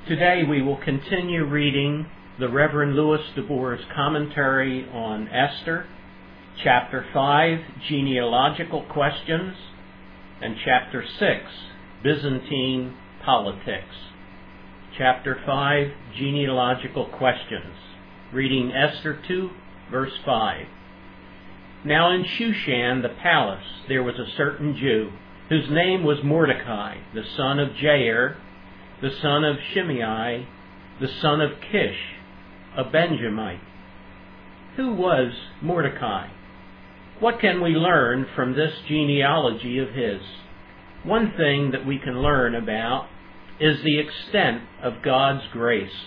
Today we will continue reading the Reverend Louis DeBoer's commentary on Esther, Chapter 5, Genealogical Questions, and Chapter 6, Byzantine Politics. Chapter 5, Genealogical Questions. Reading Esther 2, verse 5. Now in Shushan the palace there was a certain Jew, whose name was Mordecai, the son of Jair, the son of Shimei, the son of Kish, a Benjamite. Who was Mordecai? What can we learn from this genealogy of his? One thing that we can learn about is the extent of God's grace.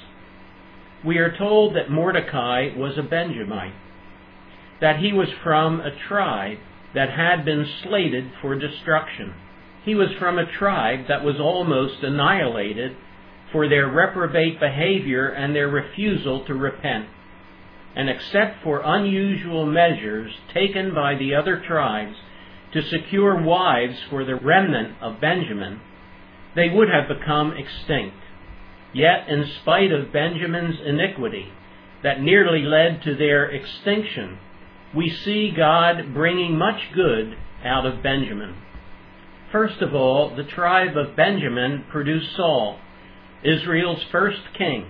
We are told that Mordecai was a Benjamite, that he was from a tribe that had been slated for destruction. He was from a tribe that was almost annihilated for their reprobate behavior and their refusal to repent. And except for unusual measures taken by the other tribes to secure wives for the remnant of Benjamin, they would have become extinct. Yet, in spite of Benjamin's iniquity that nearly led to their extinction, we see God bringing much good out of Benjamin. First of all, the tribe of Benjamin produced Saul, Israel's first king.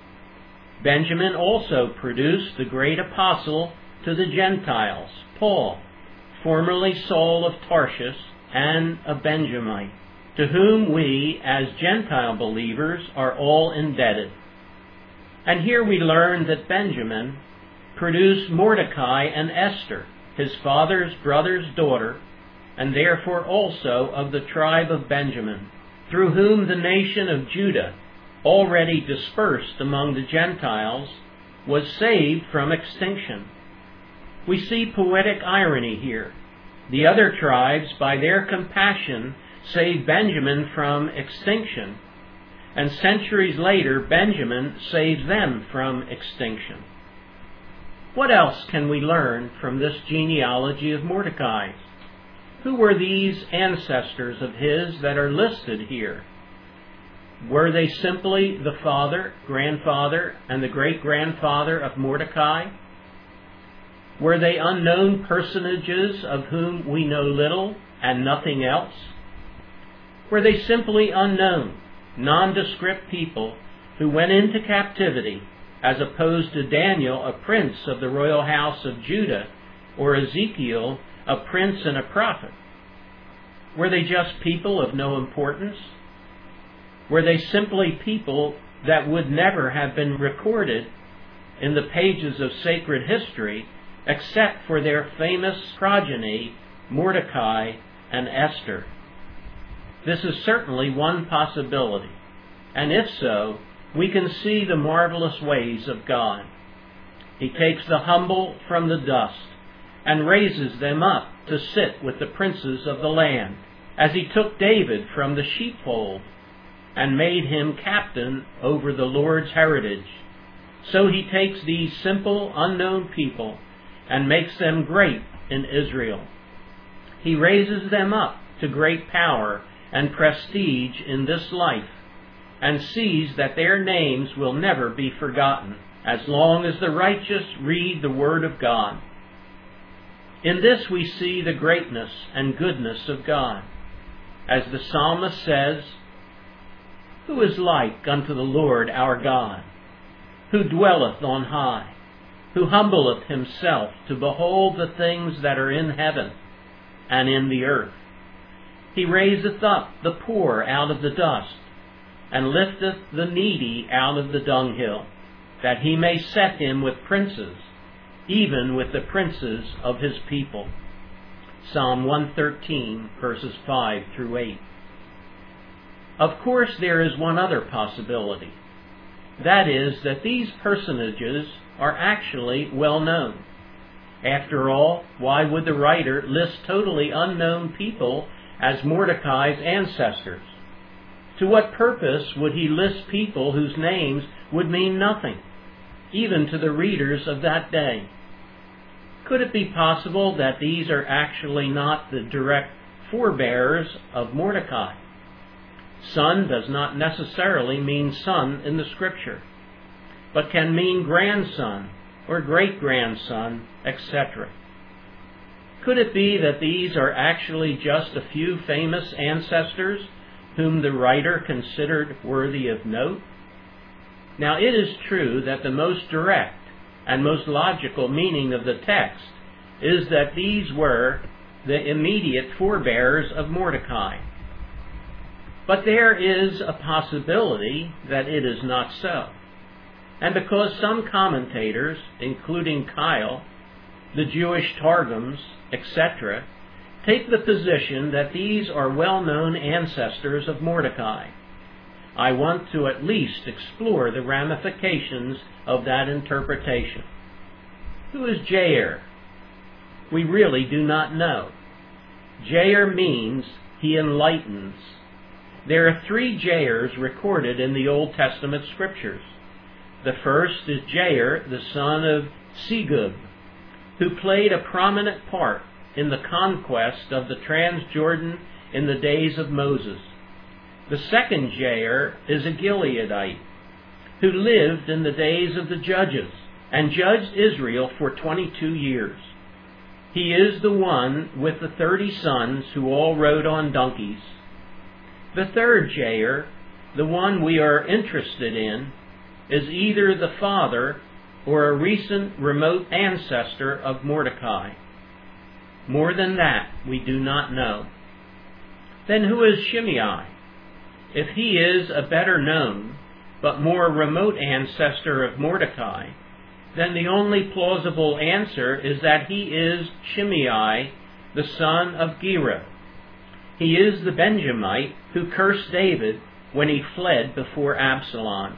Benjamin also produced the great apostle to the Gentiles, Paul, formerly Saul of Tarshish, and a Benjamite, to whom we, as Gentile believers, are all indebted. And here we learn that Benjamin produced Mordecai and Esther, his father's brother's daughter, and therefore also of the tribe of Benjamin, through whom the nation of Judah, already dispersed among the Gentiles, was saved from extinction. We see poetic irony here. The other tribes, by their compassion, saved Benjamin from extinction, and centuries later Benjamin saves them from extinction. What else can we learn from this genealogy of Mordecai? Who were these ancestors of his that are listed here? Were they simply the father, grandfather, and the great-grandfather of Mordecai? Were they unknown personages of whom we know little and nothing else? Were they simply unknown, nondescript people who went into captivity, as opposed to Daniel, a prince of the royal house of Judah, or Ezekiel, a prince and a prophet? Were they just people of no importance? Were they simply people that would never have been recorded in the pages of sacred history except for their famous progeny, Mordecai and Esther? This is certainly one possibility, and if so, we can see the marvelous ways of God. He takes the humble from the dust and raises them up to sit with the princes of the land, as he took David from the sheepfold and made him captain over the Lord's heritage. So he takes these simple, unknown people and makes them great in Israel. He raises them up to great power and prestige in this life, and sees that their names will never be forgotten as long as the righteous read the Word of God. In this we see the greatness and goodness of God. As the psalmist says, "Who is like unto the Lord our God, who dwelleth on high, who humbleth himself to behold the things that are in heaven and in the earth? He raiseth up the poor out of the dust, and lifteth the needy out of the dunghill, that he may set him with princes, even with the princes of his people." Psalm 113, verses 5 through 8. Of course, there is one other possibility. That is, that these personages are actually well known. After all, why would the writer list totally unknown people as Mordecai's ancestors? To what purpose would he list people whose names would mean nothing, even to the readers of that day? Could it be possible that these are actually not the direct forebears of Mordecai? Son does not necessarily mean son in the Scripture, but can mean grandson or great-grandson, etc. Could it be that these are actually just a few famous ancestors whom the writer considered worthy of note? Now, it is true that the most direct and most logical meaning of the text is that these were the immediate forebears of Mordecai. But there is a possibility that it is not so. And because some commentators, including Keil, the Jewish Targums, etc., take the position that these are well-known ancestors of Mordecai, I want to at least explore the ramifications of that interpretation. Who is Jair? We really do not know. Jair means he enlightens. There are 3 Jairs recorded in the Old Testament Scriptures. The first is Jair, the son of Segub, who played a prominent part in the conquest of the Transjordan in the days of Moses. The second Jair is a Gileadite, who lived in the days of the Judges and judged Israel for 22 years. He is the one with the 30 sons who all rode on donkeys. The third Jair, the one we are interested in, is either the father or a recent remote ancestor of Mordecai. More than that, we do not know. Then who is Shimei? If he is a better known, but more remote ancestor of Mordecai, then the only plausible answer is that he is Shimei, the son of Gera. He is the Benjamite who cursed David when he fled before Absalom.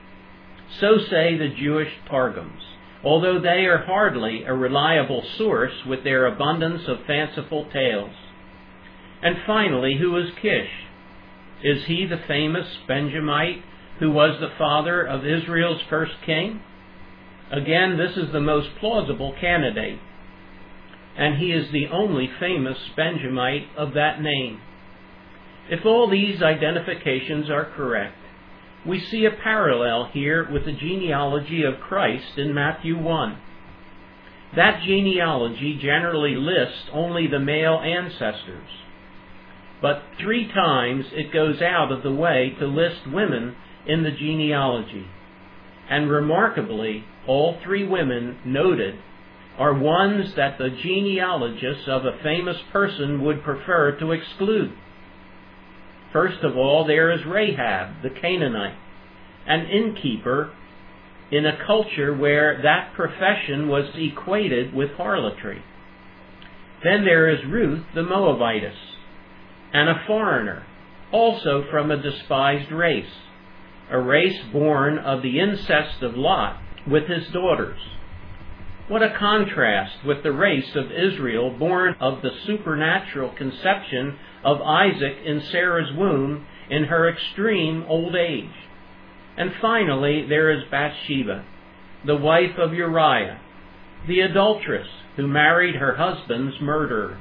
So say the Jewish Targums, although they are hardly a reliable source with their abundance of fanciful tales. And finally, who is Kish? Is he the famous Benjamite who was the father of Israel's first king? Again, this is the most plausible candidate, and he is the only famous Benjamite of that name. If all these identifications are correct, we see a parallel here with the genealogy of Christ in Matthew 1. That genealogy generally lists only the male ancestors, but 3 times it goes out of the way to list women in the genealogy. And remarkably, all 3 women noted are ones that the genealogists of a famous person would prefer to exclude. First of all, there is Rahab, the Canaanite, an innkeeper in a culture where that profession was equated with harlotry. Then there is Ruth, the Moabitess, and a foreigner, also from a despised race, a race born of the incest of Lot with his daughters. What a contrast with the race of Israel born of the supernatural conception of Isaac in Sarah's womb in her extreme old age. And finally, there is Bathsheba, the wife of Uriah, the adulteress who married her husband's murderer.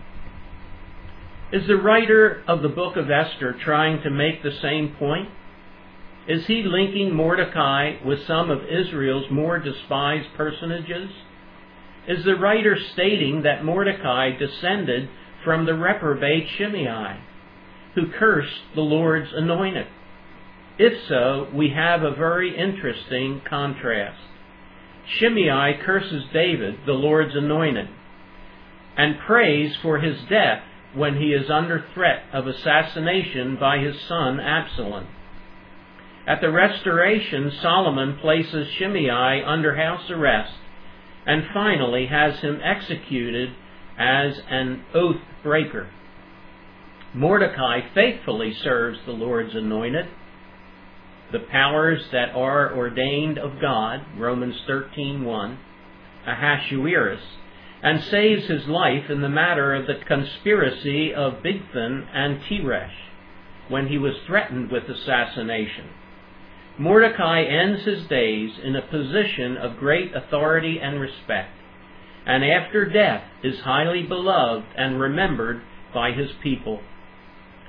Is the writer of the book of Esther trying to make the same point? Is he linking Mordecai with some of Israel's more despised personages? Is the writer stating that Mordecai descended from the reprobate Shimei, who cursed the Lord's anointed? If so, we have a very interesting contrast. Shimei curses David, the Lord's anointed, and prays for his death when he is under threat of assassination by his son Absalom. At the restoration, Solomon places Shimei under house arrest and finally has him executed as an oath breaker. Mordecai faithfully serves the Lord's anointed. The powers that are ordained of God, Romans 13:1, Ahasuerus, and saves his life in the matter of the conspiracy of Bigthan and Teresh, when he was threatened with assassination. Mordecai ends his days in a position of great authority and respect, and after death is highly beloved and remembered by his people.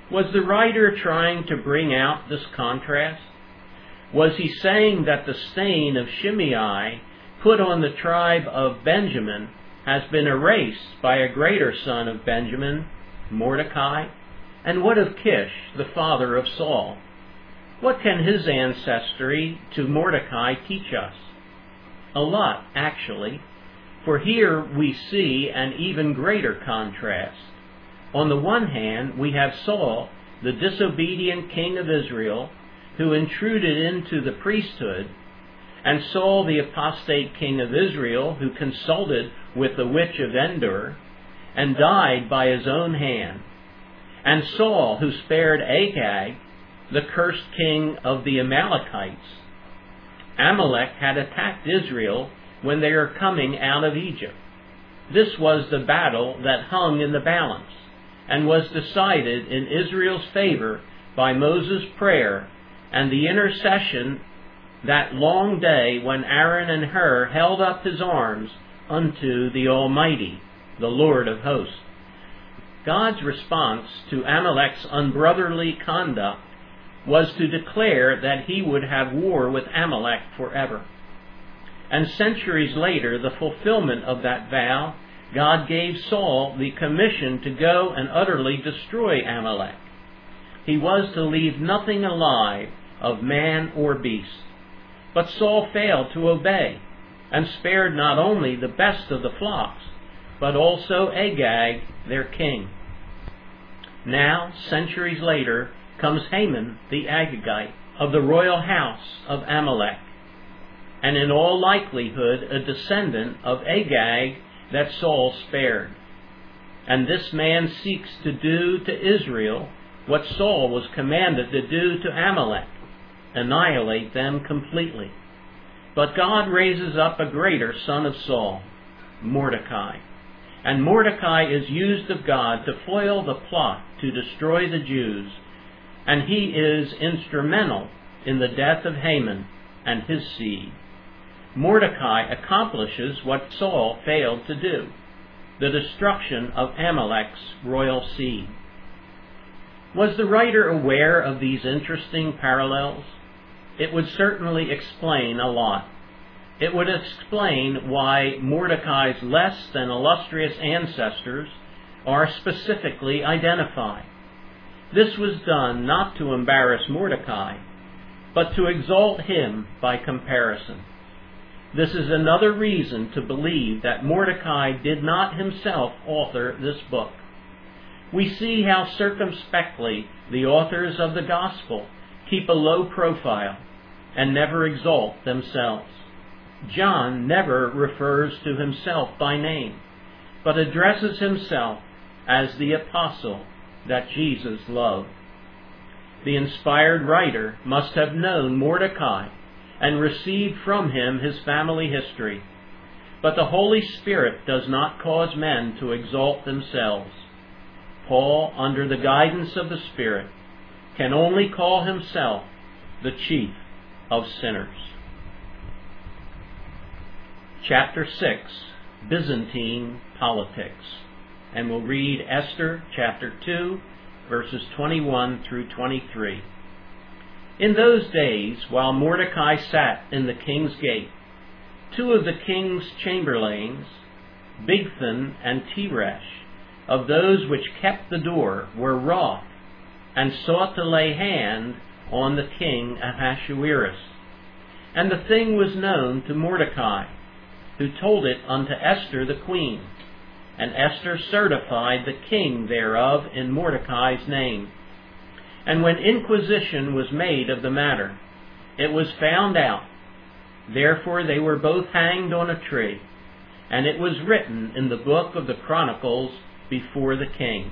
Was the writer trying to bring out this contrast? Was he saying that the stain of Shimei put on the tribe of Benjamin has been erased by a greater son of Benjamin, Mordecai? And what of Kish, the father of Saul? What can his ancestry to Mordecai teach us? A lot, actually, for here we see an even greater contrast. On the one hand, we have Saul, the disobedient king of Israel, who intruded into the priesthood, and Saul, the apostate king of Israel, who consulted with the witch of Endor and died by his own hand, and Saul, who spared Agag, the cursed king of the Amalekites. Amalek had attacked Israel when they were coming out of Egypt. This was the battle that hung in the balance and was decided in Israel's favor by Moses' prayer and the intercession that long day when Aaron and Hur held up his arms unto the Almighty, the Lord of hosts. God's response to Amalek's unbrotherly conduct was to declare that he would have war with Amalek forever. And centuries later, the fulfillment of that vow, God gave Saul the commission to go and utterly destroy Amalek. He was to leave nothing alive of man or beast. But Saul failed to obey, and spared not only the best of the flocks, but also Agag, their king. Now, centuries later, comes Haman the Agagite of the royal house of Amalek, and in all likelihood a descendant of Agag that Saul spared. And this man seeks to do to Israel what Saul was commanded to do to Amalek, annihilate them completely. But God raises up a greater son of Saul, Mordecai. And Mordecai is used of God to foil the plot to destroy the Jews, and he is instrumental in the death of Haman and his seed. Mordecai accomplishes what Saul failed to do, the destruction of Amalek's royal seed. Was the writer aware of these interesting parallels? It would certainly explain a lot. It would explain why Mordecai's less than illustrious ancestors are specifically identified. This was done not to embarrass Mordecai, but to exalt him by comparison. This is another reason to believe that Mordecai did not himself author this book. We see how circumspectly the authors of the Gospel keep a low profile and never exalt themselves. John never refers to himself by name, but addresses himself as the apostle that Jesus loved. The inspired writer must have known Mordecai and received from him his family history. But the Holy Spirit does not cause men to exalt themselves. Paul, under the guidance of the Spirit, can only call himself the chief of sinners. Chapter 6, Byzantine Politics. And we'll read Esther chapter 2, verses 21 through 23. In those days, while Mordecai sat in the king's gate, two of the king's chamberlains, Bigthan and Teresh, of those which kept the door, were wroth, and sought to lay hand on the king Ahasuerus. And the thing was known to Mordecai, who told it unto Esther the queen. And Esther certified the king thereof in Mordecai's name. And when inquisition was made of the matter, it was found out. Therefore they were both hanged on a tree, and it was written in the book of the Chronicles before the king.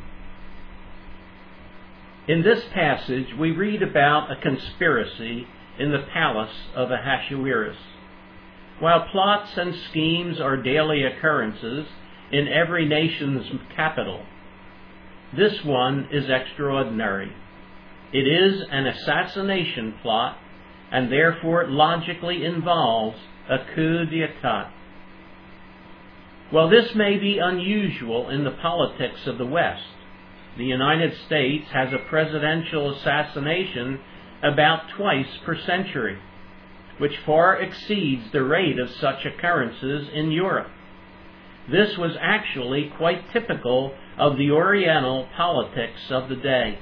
In this passage we read about a conspiracy in the palace of Ahasuerus. While plots and schemes are daily occurrences in every nation's capital, this one is extraordinary. It is an assassination plot, and therefore logically involves a coup d'etat. While this may be unusual in the politics of the West, the United States has a presidential assassination about twice per century, which far exceeds the rate of such occurrences in Europe. This was actually quite typical of the Oriental politics of the day.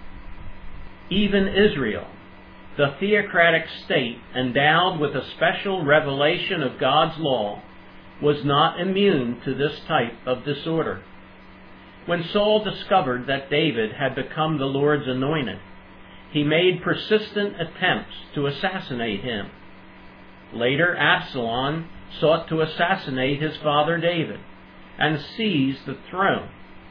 Even Israel, the theocratic state endowed with a special revelation of God's law, was not immune to this type of disorder. When Saul discovered that David had become the Lord's anointed, he made persistent attempts to assassinate him. Later, Absalom sought to assassinate his father David and seize the throne.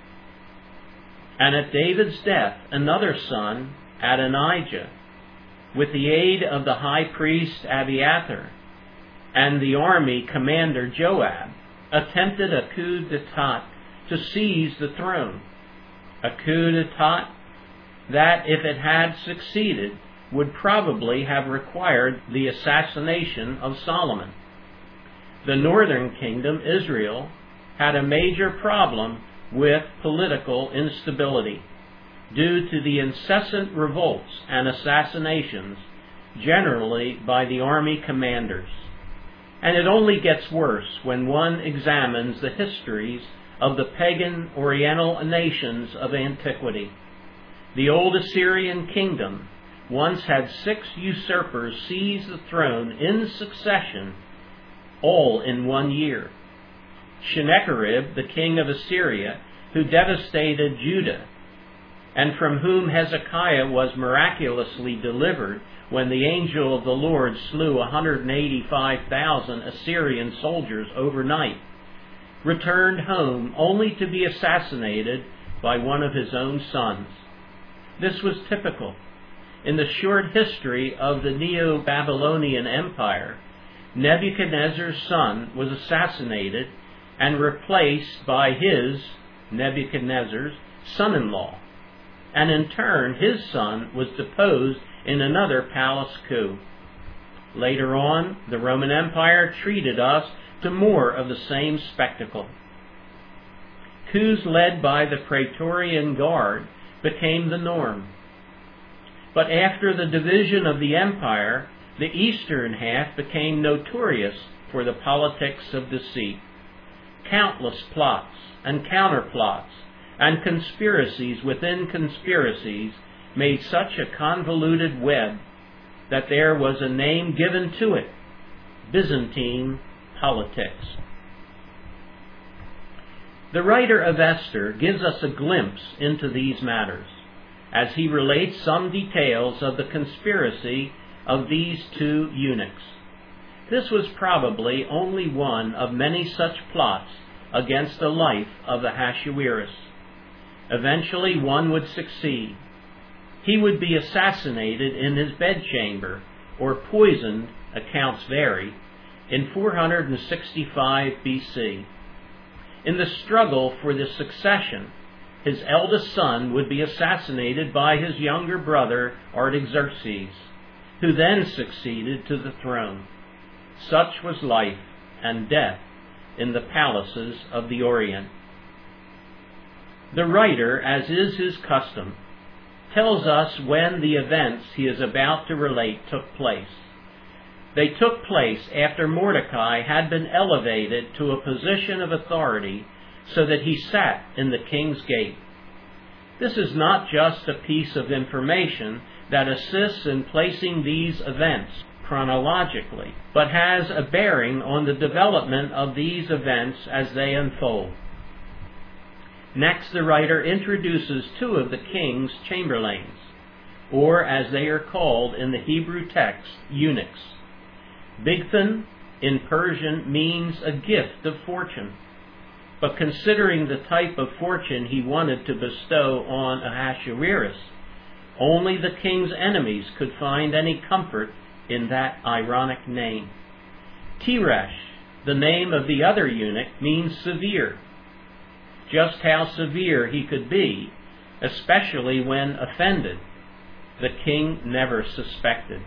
And at David's death, another son, Adonijah, with the aid of the high priest Abiathar and the army commander Joab, attempted a coup d'etat to seize the throne. A coup d'etat that, if it had succeeded, would probably have required the assassination of Solomon. The northern kingdom, Israel, had a major problem with political instability due to the incessant revolts and assassinations, generally by the army commanders. And it only gets worse when one examines the histories of the pagan Oriental nations of antiquity. The old Assyrian kingdom once had 6 usurpers seize the throne in succession, all in 1 year. Sennacherib, the king of Assyria, who devastated Judah, and from whom Hezekiah was miraculously delivered when the angel of the Lord slew 185,000 Assyrian soldiers overnight, returned home only to be assassinated by one of his own sons. This was typical. In the short history of the Neo-Babylonian Empire, Nebuchadnezzar's son was assassinated and replaced by his, Nebuchadnezzar's, son-in-law, and in turn his son was deposed in another palace coup. Later on, the Roman Empire treated us to more of the same spectacle. Coups led by the Praetorian Guard became the norm. But after the division of the empire, the eastern half became notorious for the politics of deceit. Countless plots and counterplots and conspiracies within conspiracies made such a convoluted web that there was a name given to it: Byzantine politics. The writer of Esther gives us a glimpse into these matters as he relates some details of the conspiracy of these 2 eunuchs. This was probably only one of many such plots against the life of Ahasuerus. Eventually one would succeed. He would be assassinated in his bedchamber, or poisoned, accounts vary, in 465 BC. In the struggle for the succession, his eldest son would be assassinated by his younger brother Artaxerxes, who then succeeded to the throne. Such was life and death in the palaces of the Orient. The writer, as is his custom, tells us when the events he is about to relate took place. They took place after Mordecai had been elevated to a position of authority so that he sat in the king's gate. This is not just a piece of information that assists in placing these events chronologically, but has a bearing on the development of these events as they unfold. Next, the writer introduces 2 of the king's chamberlains, or as they are called in the Hebrew text, eunuchs. Bigthan in Persian means a gift of fortune, but considering the type of fortune he wanted to bestow on Ahasuerus, only the king's enemies could find any comfort in that ironic name. Teresh, the name of the other eunuch, means severe. Just how severe he could be, especially when offended, the king never suspected.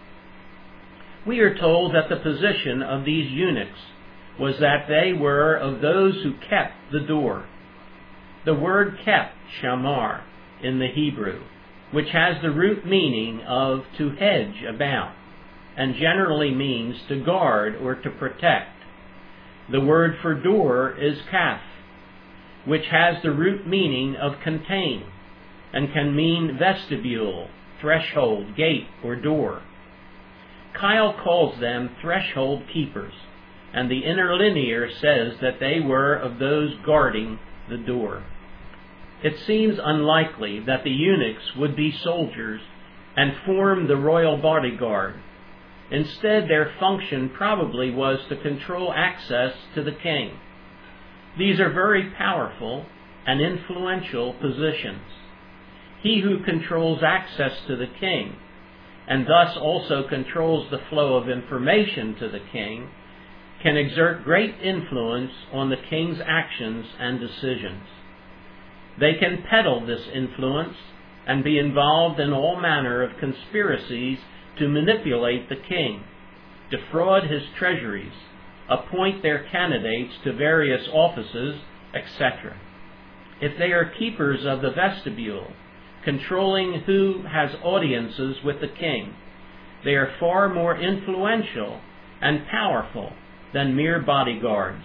We are told that the position of these eunuchs was that they were of those who kept the door. the word kep, shamar, in the Hebrew, which has the root meaning of to hedge about, and generally means to guard or to protect. The word for door is kaf, which has the root meaning of contain, and can mean vestibule, threshold, gate, or door. Kyle calls them threshold keepers, and the interlinear says that they were of those guarding the door. It seems unlikely that the eunuchs would be soldiers and form the royal bodyguard. Instead, their function probably was to control access to the king. These are very powerful and influential positions. He who controls access to the king, and thus also controls the flow of information to the king, can exert great influence on the king's actions and decisions. They can peddle this influence and be involved in all manner of conspiracies to manipulate the king, defraud his treasuries, appoint their candidates to various offices, etc. If they are keepers of the vestibule, controlling who has audiences with the king, they are far more influential and powerful than mere bodyguards.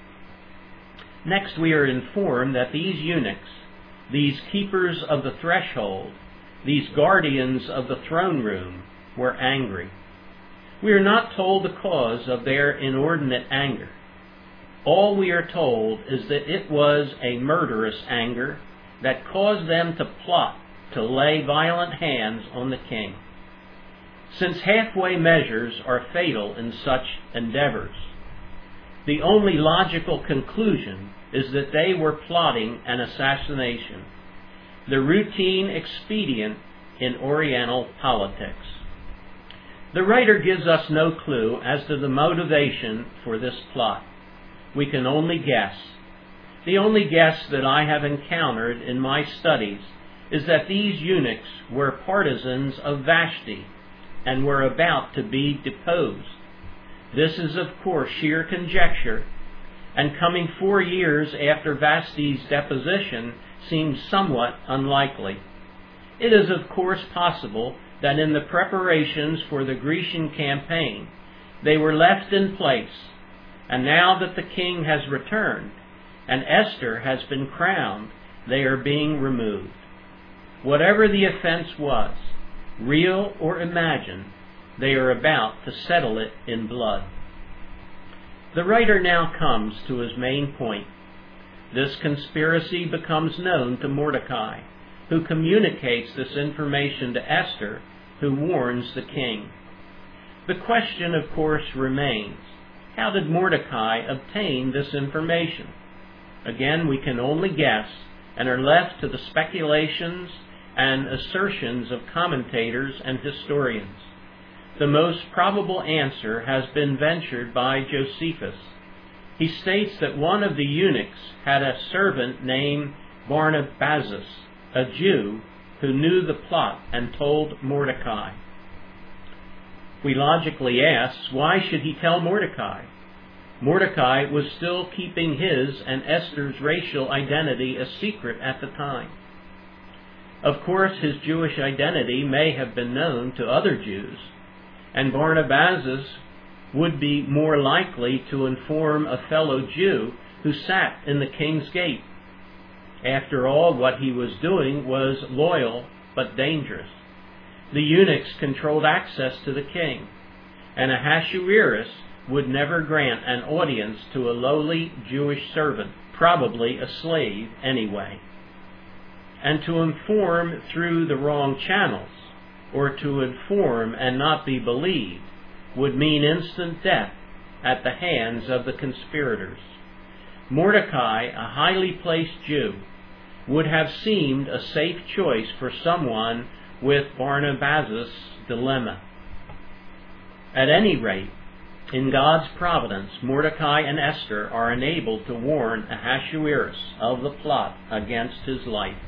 Next, we are informed that these eunuchs, these keepers of the threshold, these guardians of the throne room, were angry. We are not told the cause of their inordinate anger. All we are told is that it was a murderous anger that caused them to plot to lay violent hands on the king. Since halfway measures are fatal in such endeavors, the only logical conclusion is that they were plotting an assassination, the routine expedient in Oriental politics. The writer gives us no clue as to the motivation for this plot. We can only guess. The only guess that I have encountered in my studies is that these eunuchs were partisans of Vashti and were about to be deposed. This is, of course, sheer conjecture, and coming 4 years after Vashti's deposition seems somewhat unlikely. It is, of course, possible that in the preparations for the Grecian campaign, they were left in place, and now that the king has returned and Esther has been crowned, they are being removed. Whatever the offense was, real or imagined, they are about to settle it in blood. The writer now comes to his main point. This conspiracy becomes known to Mordecai, who communicates this information to Esther, who warns the king. The question, of course, remains, how did Mordecai obtain this information? Again, we can only guess and are left to the speculations and assertions of commentators and historians. The most probable answer has been ventured by Josephus. He states that one of the eunuchs had a servant named Barnabas, a Jew, who knew the plot and told Mordecai. We logically ask, why should he tell Mordecai? Mordecai was still keeping his and Esther's racial identity a secret at the time. Of course, his Jewish identity may have been known to other Jews, and Barnabas would be more likely to inform a fellow Jew who sat in the king's gate. After all, what he was doing was loyal but dangerous. The eunuchs controlled access to the king, and Ahasuerus would never grant an audience to a lowly Jewish servant, probably a slave anyway. And to inform through the wrong channels, or to inform and not be believed, would mean instant death at the hands of the conspirators. Mordecai, a highly placed Jew, would have seemed a safe choice for someone with Barnabas' dilemma. At any rate, in God's providence, Mordecai and Esther are enabled to warn Ahasuerus of the plot against his life.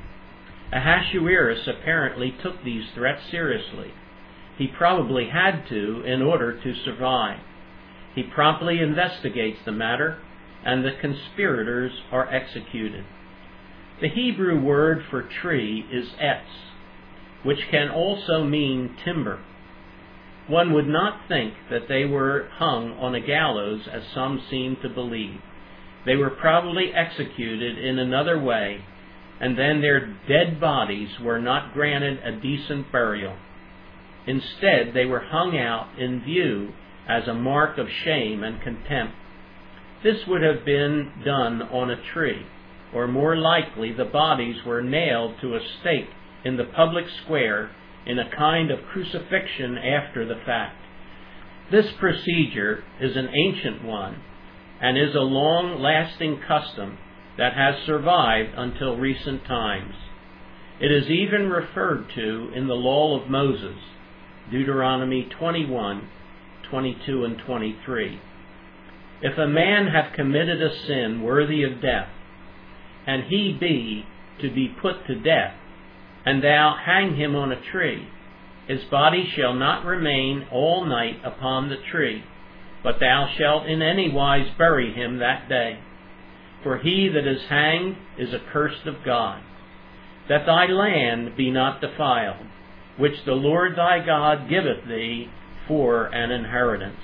Ahasuerus apparently took these threats seriously. He probably had to in order to survive. He promptly investigates the matter, and the conspirators are executed. The Hebrew word for tree is etz, which can also mean timber. One would not think that they were hung on a gallows, as some seem to believe. They were probably executed in another way, and then their dead bodies were not granted a decent burial. Instead, they were hung out in view as a mark of shame and contempt. This would have been done on a tree, or more likely the bodies were nailed to a stake in the public square in a kind of crucifixion after the fact. This procedure is an ancient one and is a long-lasting custom that has survived until recent times. It is even referred to in the Law of Moses, Deuteronomy 21, 22 and 23. If a man have committed a sin worthy of death, and he be to be put to death, and thou hang him on a tree, his body shall not remain all night upon the tree, but thou shalt in any wise bury him that day. For he that is hanged is accursed of God, that thy land be not defiled, which the Lord thy God giveth thee for an inheritance.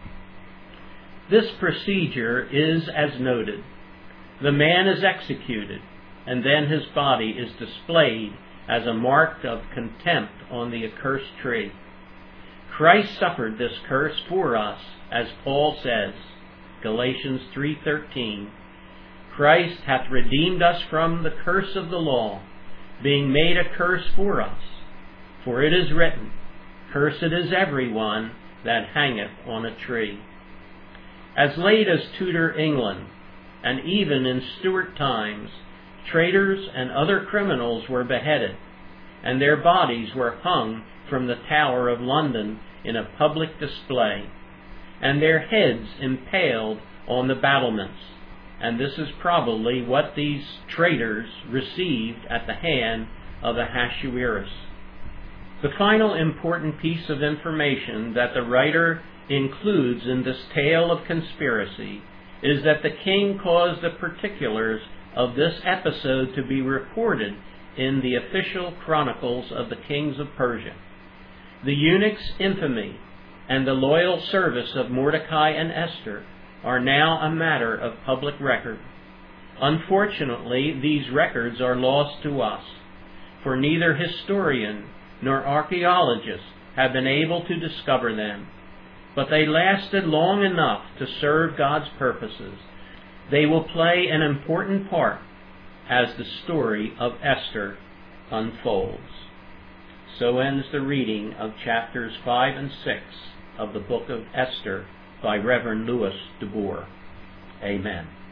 This procedure is as noted. The man is executed, and then his body is displayed as a mark of contempt on the accursed tree. Christ suffered this curse for us, as Paul says, Galatians 3:13, Christ hath redeemed us from the curse of the law, being made a curse for us. For it is written, Cursed is every one that hangeth on a tree. As late as Tudor England, and even in Stuart times, traitors and other criminals were beheaded, and their bodies were hung from the Tower of London in a public display, and their heads impaled on the battlements. And this is probably what these traitors received at the hand of Ahasuerus. The final important piece of information that the writer includes in this tale of conspiracy is that the king caused the particulars of this episode to be reported in the official chronicles of the kings of Persia. The eunuch's infamy and the loyal service of Mordecai and Esther are now a matter of public record. Unfortunately, these records are lost to us, for neither historian nor archaeologist have been able to discover them. But they lasted long enough to serve God's purposes. They will play an important part as the story of Esther unfolds. So ends the reading of chapters 5 and 6 of the book of Esther by Reverend Louis DuBois. Amen.